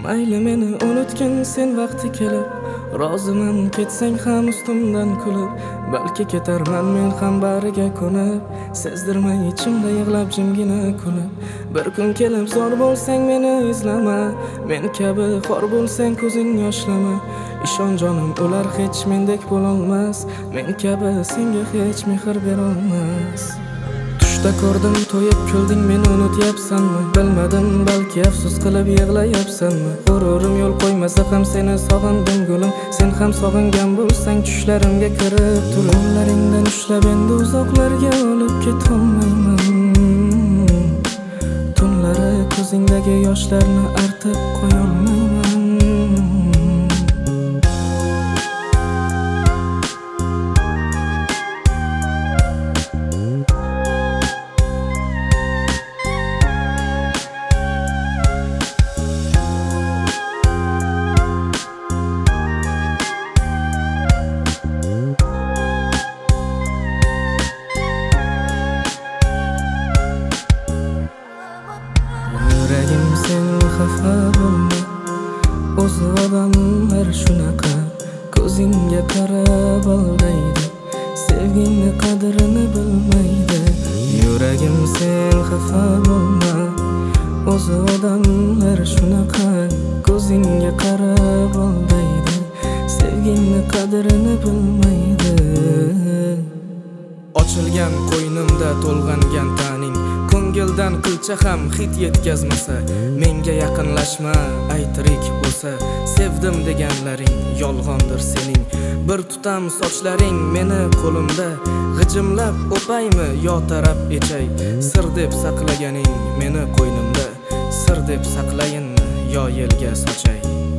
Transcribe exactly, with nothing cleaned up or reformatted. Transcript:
Mayli meni unutgin sen vaqti kelib, roziman ketsang ham ustimdan kulib. Balki ketarman men ham bariga ko'nib, sezdirmay ichimda yig'lab jimgina kulib. Bir kun kelib zor bo'lsang meni izlama, men kabi xor bo'lsang ko'zing yoshlama. Ishon jonim ular hech mendek bo'lolmas, men kabi senga hech mehr berolmas. Tushda ko'rdim to'yib kulding, meni unutyapsanmi? Bilmadim, balki afsus qilib yig'layapsanmi? G'ururim yo'l qo'ymasa ham seni sog'indim gulim. Sen ham sog'ingan bo'lsang tushlarimga kirib tur. Qo'llaringdan ushlab endi uzoqlarga olib ketolmayman. Tunlari ko'zingdagi yoshlarni artib qo'yolmayman. Yuragim sen xafa bo'lma, o'zi odamlar shunaqa. Ko'zingga qarab aldaydi, sevgingni qadrini bilmaydi. Yuragim sen xafa bo'lma, o'zi odamlar shunaqa. Ko'zingga qarab aldaydi, sevgingni qadrini bilmaydi. Ochilgan qo'ynimda to'lg'angan taning, ko'ngildan qilcha ham hid yetkazmasa, menga yaqinlashma aytirik bo'lsa, sevdim deganlaring yolg'ondir sening. Bir tutam sochlaring meni qo'limda, g'ijimlab o'paymi yo tarab echay. Sir deb saqlaganing meni qo'ynimda, sir deb saqlayinmi yo yelga sochay.